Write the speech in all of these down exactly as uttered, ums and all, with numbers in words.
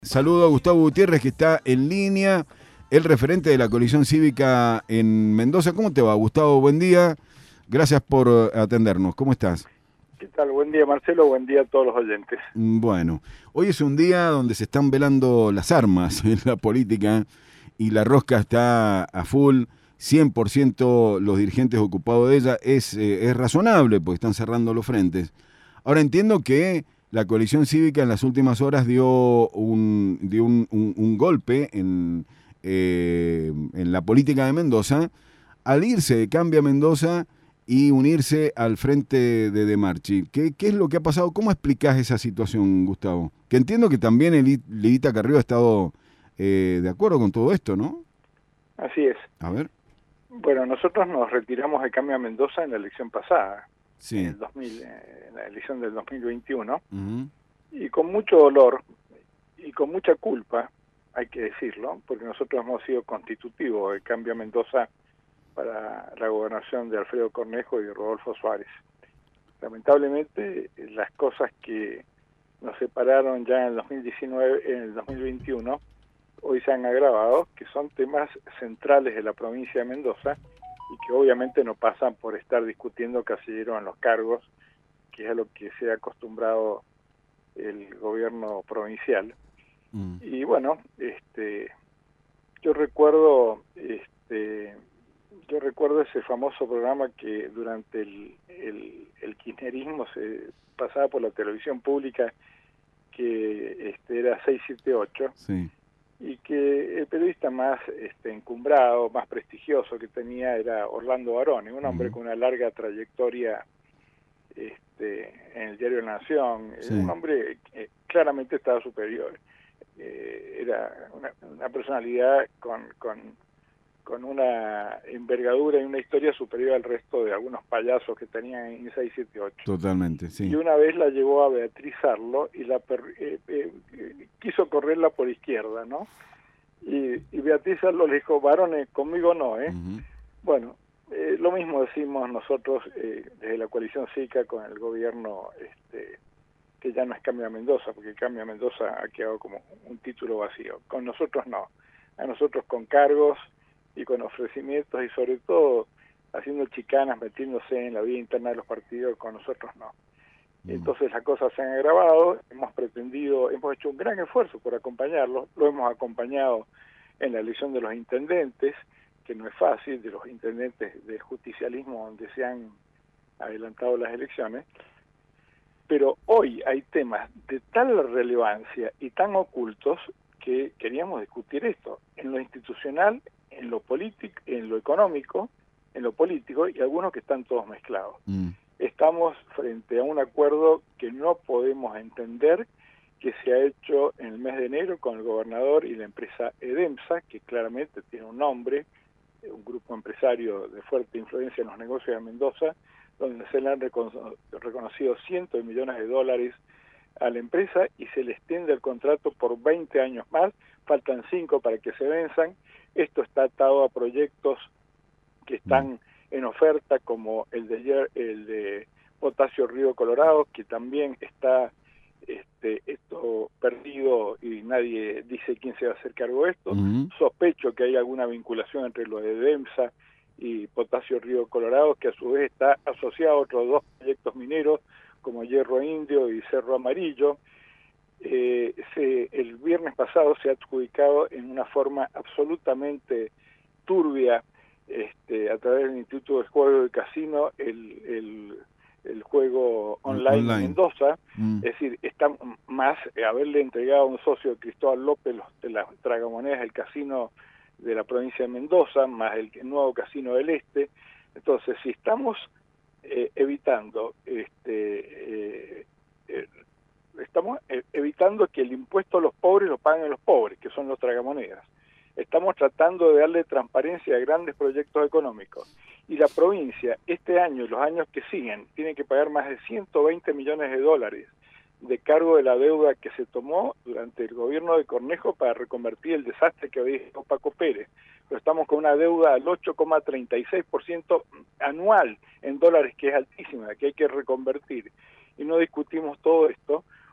Saludo a Gustavo Gutiérrez, que está en línea, el referente de la coalición cívica en Mendoza. ¿Cómo te va, Gustavo? Buen día. Gracias por atendernos. ¿Cómo estás? ¿Qué tal? Buen día, Marcelo. Buen día a todos los oyentes. Bueno, hoy es un día donde se están velando las armas en la política y la rosca está a full. cien por ciento los dirigentes ocupados de ella. Es, eh, es razonable porque están cerrando los frentes. Ahora entiendo que la coalición cívica en las últimas horas dio un, dio un, un, un golpe en, eh, en la política de Mendoza al irse de Cambia Mendoza y unirse al frente de De Marchi. ¿Qué, ¿Qué es lo que ha pasado? ¿Cómo explicás esa situación, Gustavo? Que entiendo que también Lidita Carrió ha estado eh, de acuerdo con todo esto, ¿no? Así es. A ver. Bueno, nosotros nos retiramos de Cambia Mendoza en la elección pasada, Sí. en, el dos mil, en la elección del dos mil veintiuno, Uh-huh. y con mucho dolor y con mucha culpa, hay que decirlo, porque nosotros hemos sido constitutivos de Cambia Mendoza para la gobernación de Alfredo Cornejo y Rodolfo Suárez. Lamentablemente, las cosas que nos separaron ya en el dos mil diecinueve, en el dos mil veintiuno, hoy se han agravado, que son temas centrales de la provincia de Mendoza y que obviamente no pasan por estar discutiendo casillero en los cargos, que es a lo que se ha acostumbrado el gobierno provincial. Mm. Y bueno, este, yo recuerdo, este, yo recuerdo ese famoso programa que durante el, el, el kirchnerismo se pasaba por la televisión pública, que este, era seis siete ocho. Sí. Y que el periodista más este, encumbrado, más prestigioso que tenía era Orlando Barone, un hombre uh-huh. con una larga trayectoria este, en el diario La Nación, sí. Un hombre que claramente estaba superior, eh, era una, una personalidad con, con, con una envergadura y una historia superior al resto de algunos payasos que tenían en seis siete ocho. Totalmente, sí. Y una vez la llevó a Beatriz Arlo y la per, eh, eh, quiso correrla por izquierda, ¿no? Y, y Beatriz Arlo le dijo, varones, conmigo no, ¿eh? Uh-huh. Bueno, eh, lo mismo decimos nosotros eh, desde la coalición cívica con el gobierno, este, que ya no es Cambia Mendoza, porque Cambia Mendoza ha quedado como un título vacío. Con nosotros no. A nosotros con cargos y con ofrecimientos y sobre todo haciendo chicanas, metiéndose en la vida interna de los partidos, con nosotros no. Entonces las cosas se han agravado, hemos pretendido, hemos hecho un gran esfuerzo por acompañarlos, lo hemos acompañado en la elección de los intendentes, que no es fácil, de los intendentes del justicialismo donde se han adelantado las elecciones, pero hoy hay temas de tal relevancia y tan ocultos que queríamos discutir esto, en lo institucional, en lo político, en lo económico, en lo político y algunos que están todos mezclados. Mm. Estamos frente a un acuerdo que no podemos entender, que se ha hecho en el mes de enero con el gobernador y la empresa EDEMSA, que claramente tiene un nombre, un grupo empresario de fuerte influencia en los negocios de Mendoza, donde se le han recono- reconocido cientos de millones de dólares a la empresa y se le extiende el contrato por veinte años más, faltan cinco para que se venzan. Esto está atado a proyectos que están en oferta, como el de el de Potasio Río Colorado, que también está este esto perdido y nadie dice quién se va a hacer cargo de esto. Uh-huh. Sospecho que hay alguna vinculación entre lo de DEMSA y Potasio Río Colorado, que a su vez está asociado a otros dos proyectos mineros, como Hierro Indio y Cerro Amarillo. Eh, se, el viernes pasado se ha adjudicado en una forma absolutamente turbia, Este, a través del Instituto del Juego y Casino, el, el, el juego online, online. en Mendoza, mm. es decir, está más eh, haberle entregado a un socio de Cristóbal López los, de las tragamonedas del casino de la provincia de Mendoza, más el, el nuevo casino del Este. Entonces, si estamos eh, evitando, este, eh, eh, estamos eh, evitando que el impuesto a los pobres lo paguen los pobres, que son los tragamonedas. Estamos tratando de darle transparencia a grandes proyectos económicos. Y la provincia, este año y los años que siguen, tiene que pagar más de ciento veinte millones de dólares de cargo de la deuda que se tomó durante el gobierno de Cornejo para reconvertir el desastre que había hecho Paco Pérez. Pero estamos con una deuda al ocho coma treinta y seis por ciento anual en dólares, que es altísima, que hay que reconvertir. Y no discutimos todo esto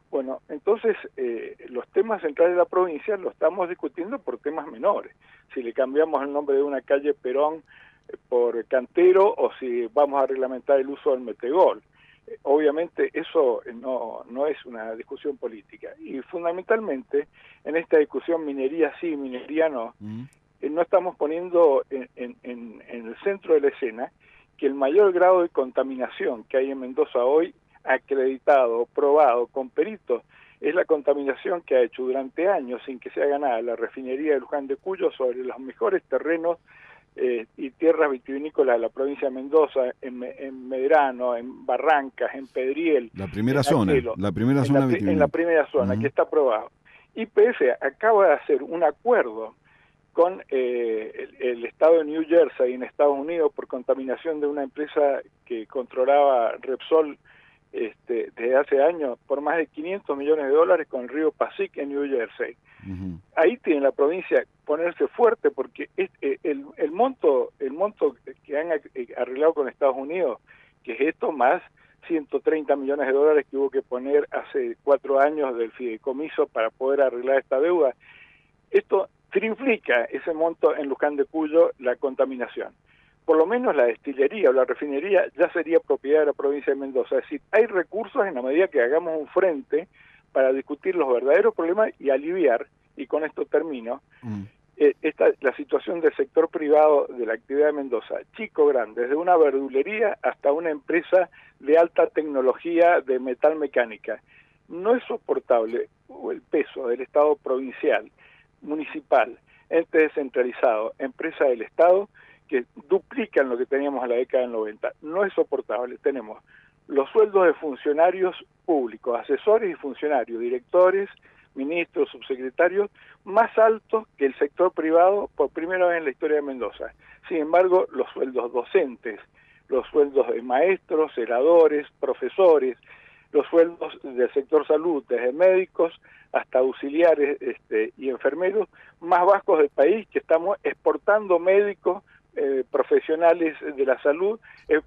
Bueno, entonces eh, los temas centrales de la provincia los estamos discutiendo por temas menores. Si le cambiamos el nombre de una calle Perón eh, por Cantero o si vamos a reglamentar el uso del metegol. Eh, obviamente eso no, no es una discusión política. Y fundamentalmente en esta discusión minería sí, minería no, mm. eh, no estamos poniendo en, en, en, en el centro de la escena que el mayor grado de contaminación que hay en Mendoza hoy, acreditado, probado, con peritos, es la contaminación que ha hecho durante años, sin que se haga nada, la refinería de Luján de Cuyo sobre los mejores terrenos eh, y tierras vitivinícolas de la provincia de Mendoza, en, en Medrano, en Barrancas, en Pedriel. La primera zona, Aquelo, la primera en zona la, vitivinícola. En la primera zona, uh-huh. que está aprobado. Y P S acaba de hacer un acuerdo con eh, el, el estado de New Jersey en Estados Unidos por contaminación de una empresa que controlaba Repsol este, desde hace años por más de quinientos millones de dólares con el río Pasig en New Jersey. Uh-huh. Ahí tiene la provincia ponerse fuerte porque es, eh, el, el monto el monto que han arreglado con Estados Unidos, que es esto más ciento treinta millones de dólares que hubo que poner hace cuatro años del fideicomiso para poder arreglar esta deuda, esto triplica ese monto en Luján de Cuyo la contaminación. Por lo menos la destilería o la refinería ya sería propiedad de la provincia de Mendoza. Es decir, hay recursos en la medida que hagamos un frente para discutir los verdaderos problemas y aliviar, y con esto termino, mm. eh, esta, la situación del sector privado de la actividad de Mendoza, chico, grande, desde una verdulería hasta una empresa de alta tecnología de metal mecánica. No es soportable el peso del Estado provincial, municipal, ente descentralizado, empresa del Estado, que duplican lo que teníamos en la década del noventa. No es soportable. Tenemos los sueldos de funcionarios públicos, asesores y funcionarios, directores, ministros, subsecretarios, más altos que el sector privado por primera vez en la historia de Mendoza. Sin embargo, los sueldos docentes, los sueldos de maestros, celadores, profesores, los sueldos del sector salud, desde médicos hasta auxiliares este, y enfermeros, más bajos del país, que estamos exportando médicos, eh, profesionales de la salud, eh,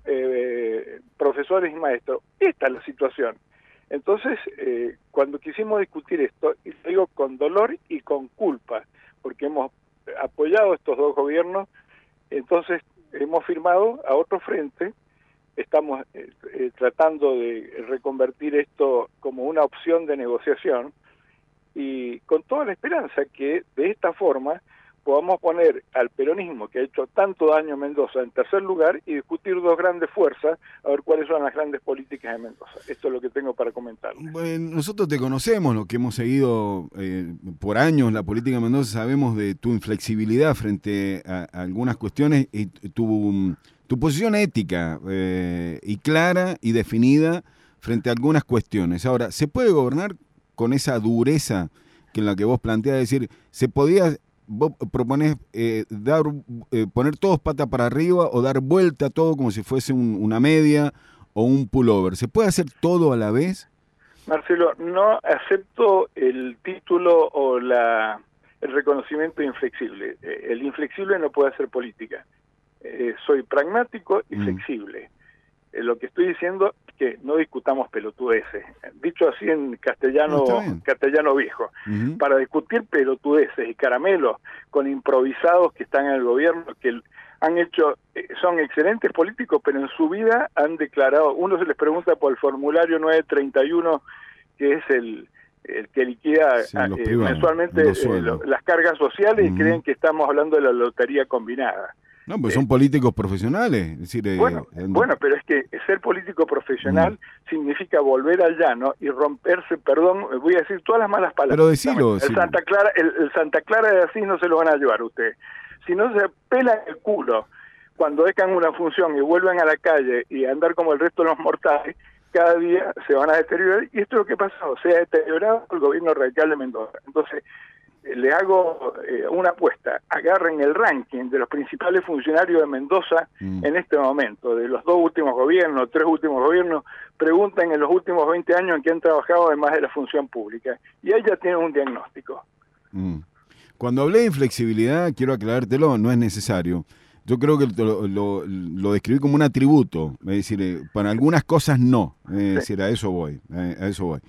eh, profesores y maestros. Esta es la situación. Entonces, eh, cuando quisimos discutir esto, y lo digo con dolor y con culpa, porque hemos apoyado a estos dos gobiernos, entonces hemos firmado a otro frente. Estamos eh, eh, tratando de reconvertir esto como una opción de negociación y con toda la esperanza que de esta forma podamos poner al peronismo, que ha hecho tanto daño a Mendoza, en tercer lugar y discutir dos grandes fuerzas, a ver cuáles son las grandes políticas de Mendoza. Esto es lo que tengo para comentar. Bueno, nosotros te conocemos, los que hemos seguido eh, por años la política de Mendoza, sabemos de tu inflexibilidad frente a, a algunas cuestiones y tu... Tu posición ética eh, y clara y definida frente a algunas cuestiones. Ahora, ¿se puede gobernar con esa dureza que en la que vos planteás? Es decir, ¿se podía, vos proponés eh, dar, eh, poner todos patas para arriba o dar vuelta a todo como si fuese un, una media o un pullover? ¿Se puede hacer todo a la vez? Marcelo, no acepto el título o la el reconocimiento inflexible. El inflexible no puede hacer política. Eh, soy pragmático y mm. flexible. Eh, lo que estoy diciendo es que no discutamos pelotudeces. Dicho así en castellano no, castellano viejo. Uh-huh. Para discutir pelotudeces y caramelos con improvisados que están en el gobierno, que han hecho, eh, son excelentes políticos, pero en su vida han declarado, uno se les pregunta por el formulario nueve treinta y uno, que es el el que liquida sí, eh, privados, mensualmente eh, lo, las cargas sociales uh-huh. y creen que estamos hablando de la lotería combinada. No, pues son eh, políticos profesionales. Es decir, bueno, eh, bueno, pero es que ser político profesional mm. significa volver al llano y romperse, perdón, voy a decir todas las malas palabras. Pero decilo. El, sí. Santa Clara, el, el Santa Clara de Asís no se lo van a llevar a usted. Si no se pelan el culo cuando dejan una función y vuelven a la calle y a andar como el resto de los mortales, cada día se van a deteriorar. Y esto es lo que pasó, se ha deteriorado el gobierno radical de Mendoza. Entonces, le hago eh, una apuesta, agarren el ranking de los principales funcionarios de Mendoza mm. en este momento, de los dos últimos gobiernos, tres últimos gobiernos, pregunten en los últimos veinte años en qué han trabajado además de la función pública, y ahí ya tienen un diagnóstico. Mm. Cuando hablé de inflexibilidad, quiero aclarártelo, no es necesario. Yo creo que lo, lo, lo describí como un atributo, es decir, eh, para algunas cosas no, es decir, a eso voy, eh, a eso voy.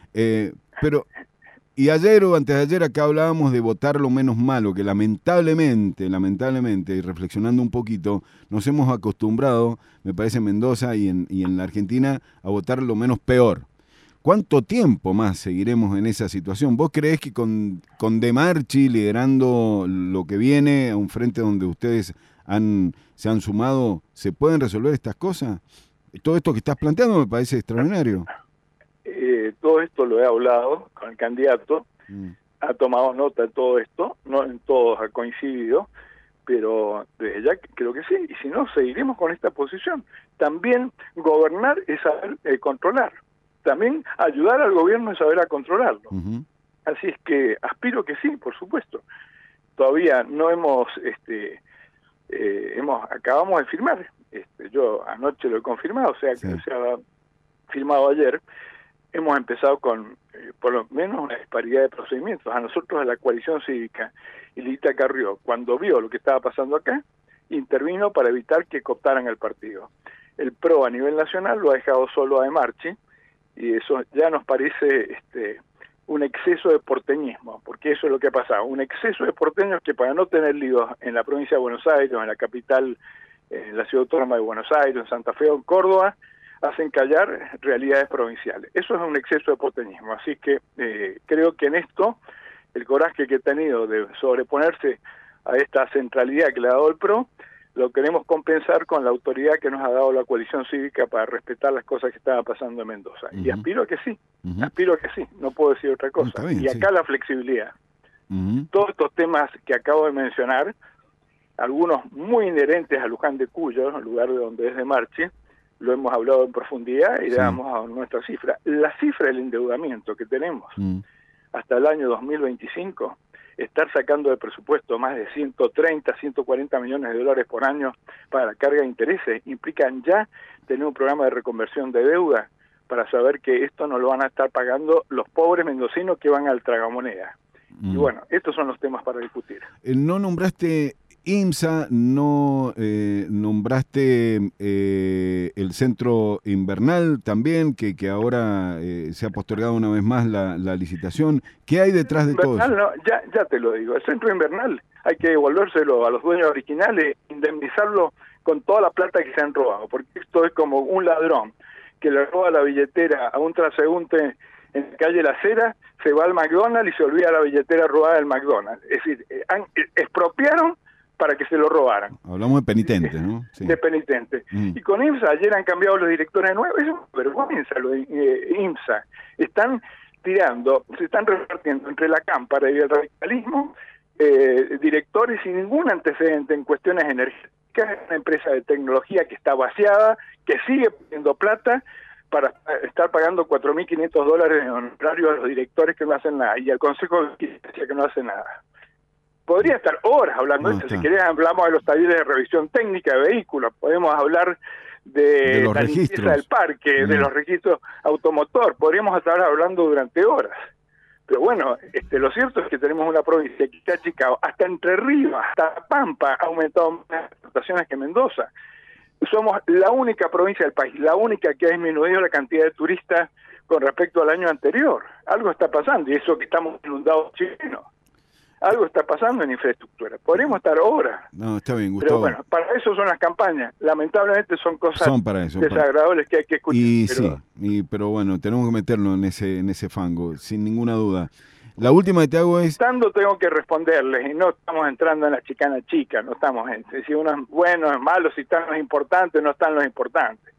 Eh, pero, y ayer o antes de ayer acá hablábamos de votar lo menos malo, que lamentablemente, lamentablemente, y reflexionando un poquito, nos hemos acostumbrado, me parece en Mendoza y en, y en la Argentina, a votar lo menos peor. ¿Cuánto tiempo más seguiremos en esa situación? ¿Vos creés que con, con De Marchi liderando lo que viene, a un frente donde ustedes han, se han sumado, se pueden resolver estas cosas? Todo esto que estás planteando me parece extraordinario. Eh, todo esto lo he hablado con el candidato, mm. ha tomado nota de todo esto, no en todos ha coincidido, pero desde ya creo que sí, y si no, seguiremos con esta posición. También gobernar es saber eh, controlar. También ayudar al gobierno es saber a controlarlo. Uh-huh. Así es que aspiro que sí, por supuesto. Todavía no hemos, este, eh, hemos acabamos de firmar. Este, yo anoche lo he confirmado, o sea que sí. Se ha firmado ayer. Hemos empezado con, eh, por lo menos, una disparidad de procedimientos. A nosotros, a la coalición cívica, y Lilita Carrió, cuando vio lo que estaba pasando acá, intervino para evitar que cooptaran el partido. El P R O a nivel nacional lo ha dejado solo a De Marchi, y eso ya nos parece este, un exceso de porteñismo, porque eso es lo que ha pasado, un exceso de porteños que para no tener líos en la provincia de Buenos Aires, en la capital, en la ciudad autónoma de Buenos Aires, en Santa Fe o en Córdoba, hacen callar realidades provinciales. Eso es un exceso de porteñismo, así que eh, creo que en esto el coraje que he tenido de sobreponerse a esta centralidad que le ha dado el P R O, lo queremos compensar con la autoridad que nos ha dado la coalición cívica para respetar las cosas que estaban pasando en Mendoza. Uh-huh. Y aspiro a que sí, uh-huh. aspiro a que sí, no puedo decir otra cosa. Bien, y acá sí. La flexibilidad. Uh-huh. Todos estos temas que acabo de mencionar, algunos muy inherentes a Luján de Cuyo, el lugar de donde es De Marchi, lo hemos hablado en profundidad y sí. Le damos a nuestra cifra. La cifra del endeudamiento que tenemos uh-huh. hasta el año dos mil veinticinco, estar sacando de presupuesto más de ciento treinta, ciento cuarenta millones de dólares por año para la carga de intereses, implican ya tener un programa de reconversión de deuda para saber que esto no lo van a estar pagando los pobres mendocinos que van al tragamoneda. Mm. Y bueno, estos son los temas para discutir. No nombraste IMSA, no eh, nombraste eh, el centro invernal también, que, que ahora eh, se ha postergado una vez más la, la licitación. ¿Qué hay detrás de todo eso? No, ya, ya te lo digo, el centro invernal hay que devolvérselo a los dueños originales, indemnizarlo con toda la plata que se han robado, porque esto es como un ladrón que le roba la billetera a un transeúnte en la calle La Cera, se va al McDonald's y se olvida la billetera robada del McDonald's. Es decir, eh, han, eh, expropiaron para que se lo robaran. Hablamos de penitente, ¿no? Sí. De penitente. Mm. Y con IMSA, ayer han cambiado los directores nuevos, es una vergüenza lo de eh, IMSA. Están tirando, se están repartiendo entre la cámpara y el radicalismo eh, directores sin ningún antecedente en cuestiones energéticas, una empresa de tecnología que está vaciada, que sigue poniendo plata para estar pagando cuatro mil quinientos dólares en honorario a los directores que no hacen nada, y al Consejo de Justicia que no hace nada. Podría estar horas hablando no, de esto. Si querés hablamos de los talleres de revisión técnica de vehículos, podemos hablar de, de los la registros limpieza del parque, mm. de los registros automotor, podríamos estar hablando durante horas. Pero bueno, este, lo cierto es que tenemos una provincia que está achicado, hasta Entre Ríos, hasta Pampa ha aumentado más las exportaciones que Mendoza. Somos la única provincia del país, la única que ha disminuido la cantidad de turistas con respecto al año anterior. Algo está pasando, y eso que estamos inundados chilenos. Algo está pasando en infraestructura. Podríamos estar horas. No, está bien, Gustavo. Pero bueno, para eso son las campañas. Lamentablemente son cosas son para eso, desagradables para... que hay que escuchar. Y pero... sí, y, pero bueno, tenemos que meternos en ese en ese fango, sin ninguna duda. La última que te hago es... Estando tengo que responderles, y no estamos entrando en la chicana chica, no estamos en si uno es bueno, es malo, si están los importantes, no están los importantes.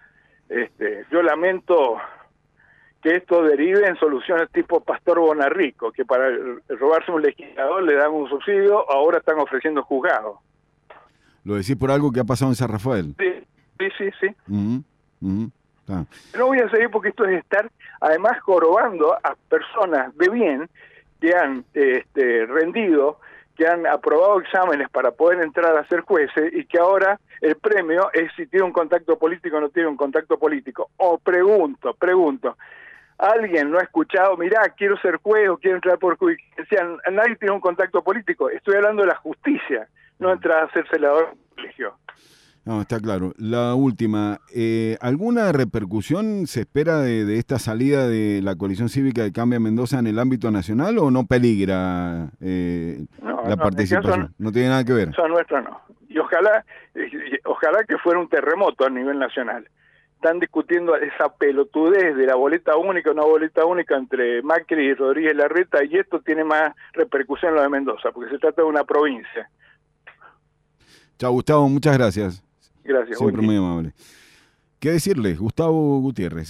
Este, yo lamento que esto derive en soluciones tipo Pastor Bonarrico, que para robarse un legislador le dan un subsidio, ahora están ofreciendo juzgados. ¿Lo decís por algo que ha pasado en San Rafael? Sí, sí, sí. sí. Uh-huh, uh-huh. Ah. No voy a seguir porque esto es estar, además, jorobando a personas de bien que han este, rendido, que han aprobado exámenes para poder entrar a ser jueces y que ahora el premio es si tiene un contacto político o no tiene un contacto político. O pregunto, pregunto, ¿alguien no ha escuchado, mirá, quiero ser juez o quiero entrar por justicia? Nadie tiene un contacto político. Estoy hablando de la justicia, no entrar a ser celador del colegio. No, está claro. La última, eh, ¿alguna repercusión se espera de, de esta salida de la coalición cívica de Cambia Mendoza en el ámbito nacional o no peligra eh, No, la no, participación? son, No tiene nada que ver. son nuestros no. Y ojalá, eh, ojalá que fuera un terremoto a nivel nacional. Están discutiendo esa pelotudez de la boleta única, una boleta única entre Macri y Rodríguez Larreta, y esto tiene más repercusión en lo de Mendoza, porque se trata de una provincia. Chao, Gustavo, muchas gracias. Gracias. Siempre muy amable. ¿Qué decirles? Gustavo Gutiérrez.